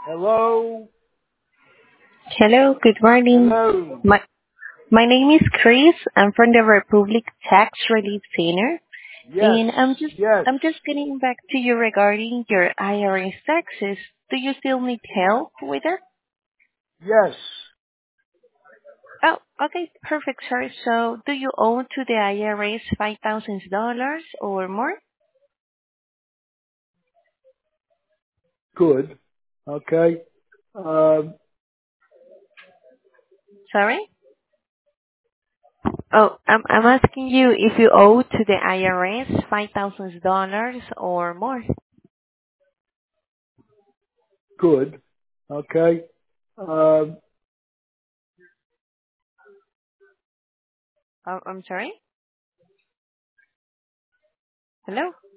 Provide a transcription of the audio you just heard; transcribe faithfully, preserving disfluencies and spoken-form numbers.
Hello? Hello, good morning. Hello? My my name is Chris. I'm from the Republic Tax Relief Center, Yes, and I'm just yes, I'm just getting back to you regarding your I R S taxes. Do you still need help with it? yes. Oh, okay, perfect, sir. So, do you owe to the I R S five thousand dollars or more? Good. Okay. Um, Sorry. Oh, I'm I'm asking you if you owe to the I R S five thousand dollars or more. good. Okay. Um, Oh, I'm sorry. Hello.